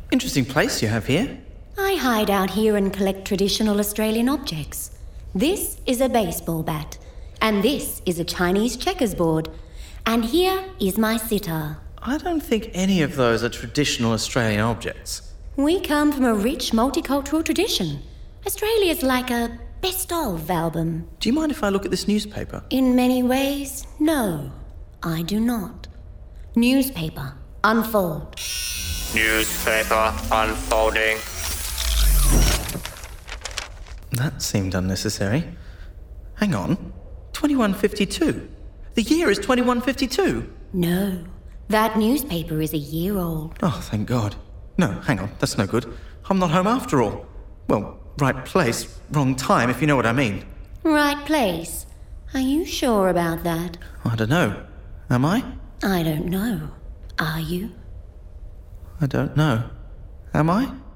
Interesting place you have here. I hide out here and collect traditional Australian objects. This is a baseball bat, and this is a Chinese checkers board, and here is my sitar. I don't think any of those are traditional Australian objects. We come from a rich multicultural tradition. Australia's like a best-of album. Do you mind if I look at this newspaper? In many ways, no, I do not. Newspaper, unfold. Newspaper unfolding. That seemed unnecessary. Hang on. 2152. The year is 2152. No, that newspaper is a year old. Oh, thank God. No, hang on. That's no good. I'm not home after all. Well, right place, wrong time, if you know what I mean. Right place. Are you sure about that? I don't know. Am I? I don't know. Are you? I don't know. Am I?